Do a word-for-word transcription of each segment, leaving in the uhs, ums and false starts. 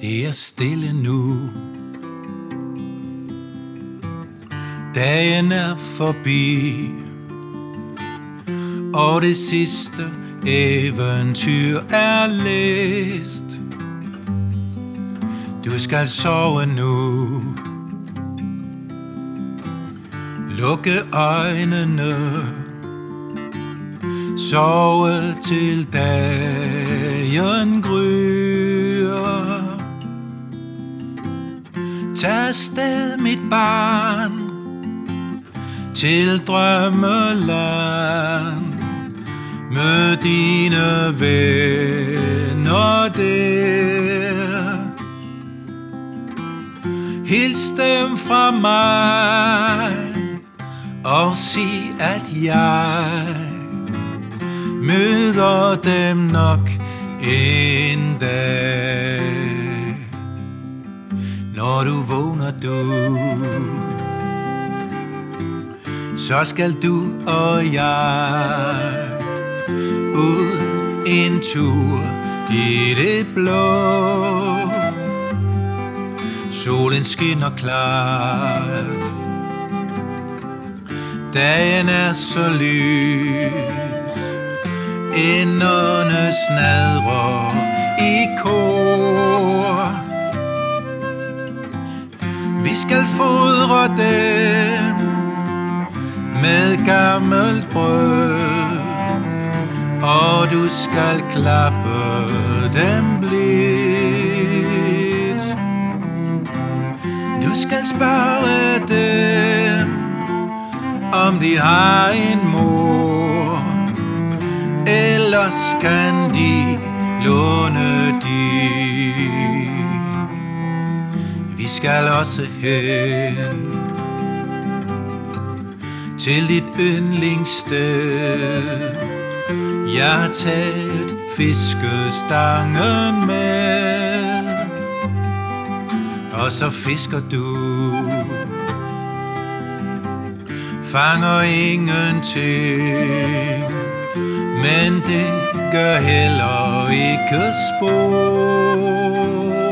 det er stille nu. Dagen er forbi, og det sidste eventyr er læst. Du skal sove nu. Lukke øjnene, sove til dagen gryer. Tag afsted, mit barn, til drømmeland. Mød dine venner der. Hils dem fra mig og sig, at jeg møder dem nok en dag. Når du vågner du, så skal du og jeg ud en tur i det blå. Solen skinner klart, dagen er så lys, enderne snadrer i kor. Vi skal fodre dem med gammelt brød, og du skal klappe dem blidt. Du skal spørge dem, om de har en mor, ellers kan de låne din. Vi skal også hen til dit yndlingssted. Jeg har taget fiskestangen med, og så fisker du. Fanger ingenting, men det gør heller ikke spor.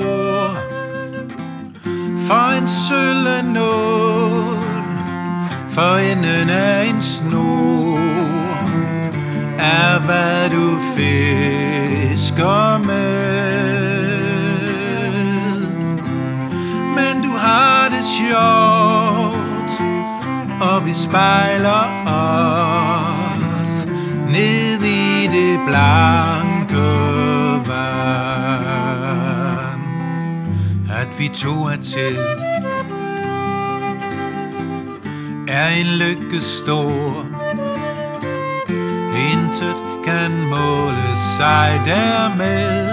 For en søllenål for enden af en snor er hvad du fisker med. Men du har det sjovt, og vi spejler os ned i det blanke vand. At vi to er til er en lykke stor. Intet kan måle sig dermed.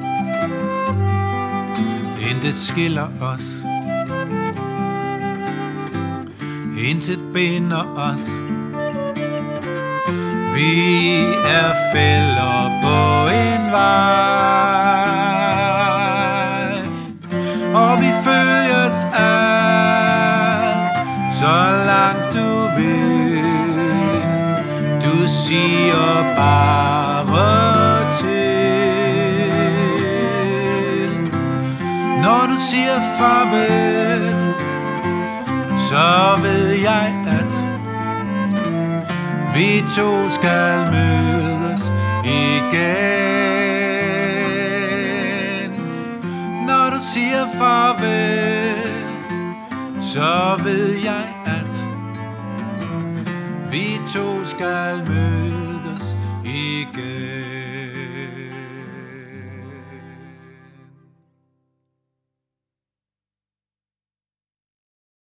Intet skiller os, intet binder os. Vi er fæller på en vej, og vi følges ad, så langt du vil. Du siger bare til. Når du siger farvel, så ved jeg, at vi to skal mødes igen. Når du siger farvel, så ved jeg, at vi to skal mødes igen.